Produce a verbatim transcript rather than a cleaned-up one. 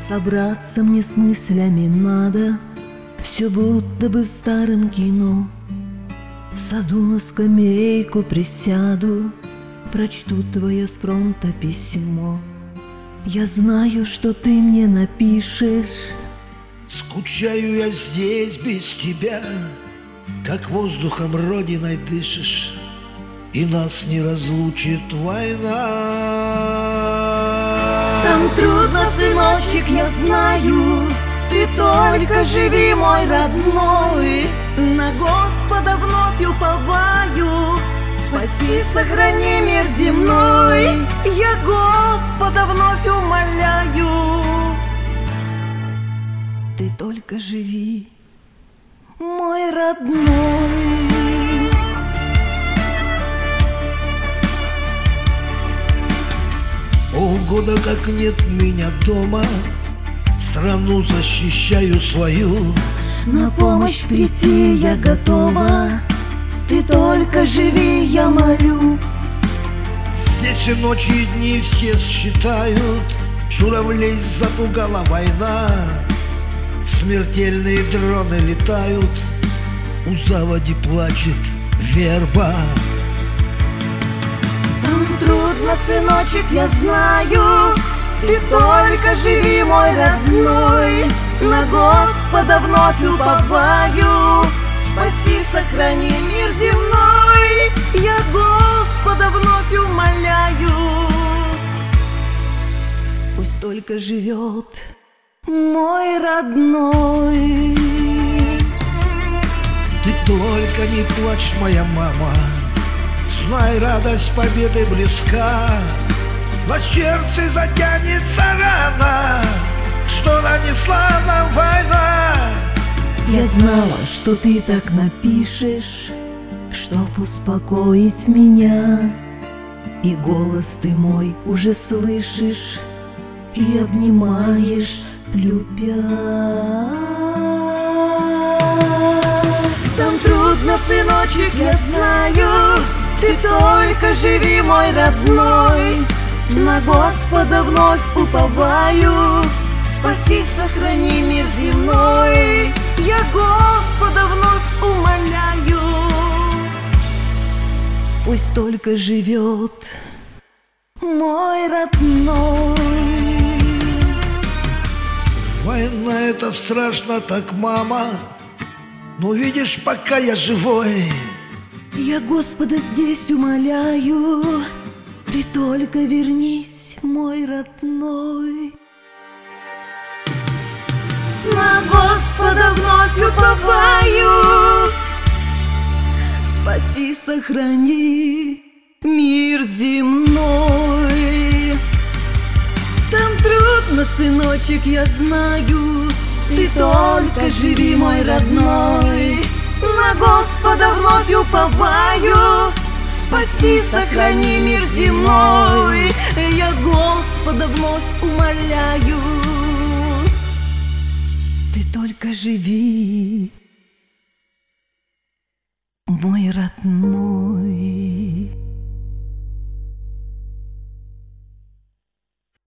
Собраться мне с мыслями надо, все будто бы в старом кино. В саду на скамейку присяду, прочту твое с фронта письмо. Я знаю, что ты мне напишешь: скучаю я здесь без тебя, как воздухом родиной дышишь, и нас не разлучит война. Там трудно, сыночек, я знаю, ты только живи, мой родной. На Господа вновь уповаю, спаси, сохрани мир земной. Я Господа вновь умоляю, ты только живи, мой родной. Полгода как нет меня дома, страну защищаю свою. На помощь прийти я готова, ты только живи, я молю. Здесь и ночи, и дни все считают, журавлей запугала война. Смертельные дроны летают, у заводи плачет верба. Там трудно, сыночек, я знаю, ты только живи, мой родной. На Господа вновь уповаю, спаси, сохрани мир земной. Я Господа вновь умоляю, пусть только живет мой родной. Ты только не плачь, моя мама, знай, радость победы близка. Но сердце затянется рана, что нанесла нам война. Я знала, что ты так напишешь, чтоб успокоить меня. И голос ты мой уже слышишь и обнимаешь, любя. Там трудно, сыночек, я знаю, ты только живи, мой родной. На Господа вновь уповаю, спаси, сохрани мир земной. Я Господа вновь умоляю, пусть только живет мой родной. Война — это страшно так, мама, но видишь, пока я живой. Я Господа здесь умоляю, ты только вернись, мой родной. На Господа вновь уповаю, спаси, сохрани мир земной. Там трудно, сыночек, я знаю, ты только живи, мой родной. На Господа вновь уповаю, спаси, сохрани мир земной. Я Господа вновь умоляю, ты только живи, мой родной.